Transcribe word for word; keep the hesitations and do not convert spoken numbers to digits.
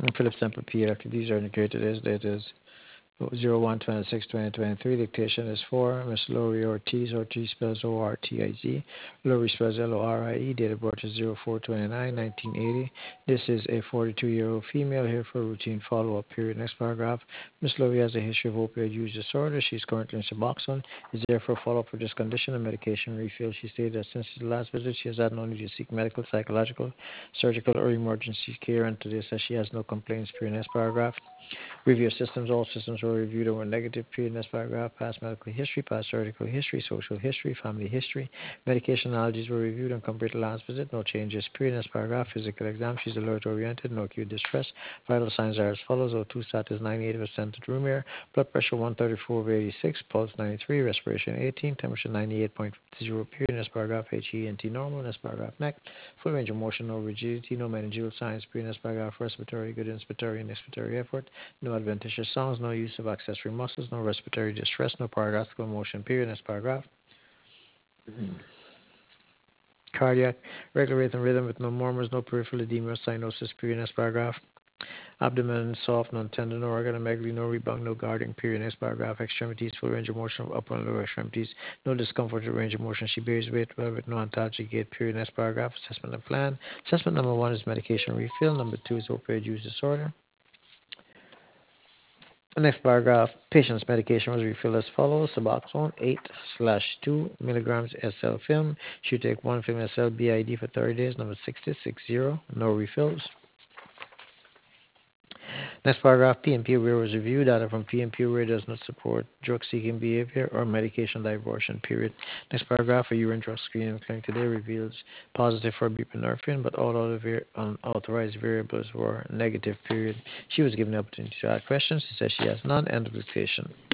Philip Semper P. After these are indicated as date is zero one twenty-six twenty twenty-three. Dictation is for Miss Lori Ortiz. Ortiz spells O R T I Z. Lori spells L O R I E. Date of birth is zero four twenty-nine nineteen eighty. This is a forty-two-year-old female here for routine follow-up period. Next paragraph. Miss Lori has a history of opioid use disorder. She's currently in Suboxone. Is there for follow-up for this condition and medication refill. She stated that since the last visit, she has had no need to seek medical, psychological, surgical, or emergency care, and today says she has no complaints. Period. Next paragraph. Review systems. All systems were reviewed and were negative. Period. Next paragraph. Past medical history, past surgical history, social history, family history. Medication allergies were reviewed and compared to last visit. No changes. Period. Next paragraph. Physical exam. She's alert oriented. No acute distress. Vital signs are as follows. O two status ninety-eight percent at room air. Blood pressure one thirty-four over eighty-six. Pulse ninety-three. Respiration eighteen. Temperature ninety-eight point zero. Period. Next paragraph. H E N T normal. Next paragraph. Neck. Full range of motion. No rigidity. No meningeal signs. Period. Next paragraph. Respiratory. Good inspiratory and expiratory effort. No adventitious sounds, no use of accessory muscles, no respiratory distress, no paragraphical motion. Period. Next paragraph. Cardiac, regular rhythm, rhythm with no murmurs, no peripheral edema or cyanosis. Period. Next paragraph. Abdomen soft, non-tender, no organomegaly, no rebound, no guarding. Period. Next paragraph. Extremities, full range of motion of upper and lower extremities, no discomfort or range of motion. She bears weight well with no ontology gait. Period. Next paragraph. Assessment and plan. Assessment number one is medication refill. Number two is opioid use disorder. The next paragraph, patient's medication was refilled as follows. Suboxone eight slash two milligrams S L film. Should take one film S L B I D for thirty days. Number sixty-six zero. No refills. Next paragraph, P M P aware was reviewed. Data from P M P aware does not support drug-seeking behavior or medication diversion. Period. Next paragraph, a urine drug screening clinic today reveals positive for buprenorphine, but all other var- unauthorized variables were negative. Period. She was given the opportunity to ask questions. She says she has none. End of the patient.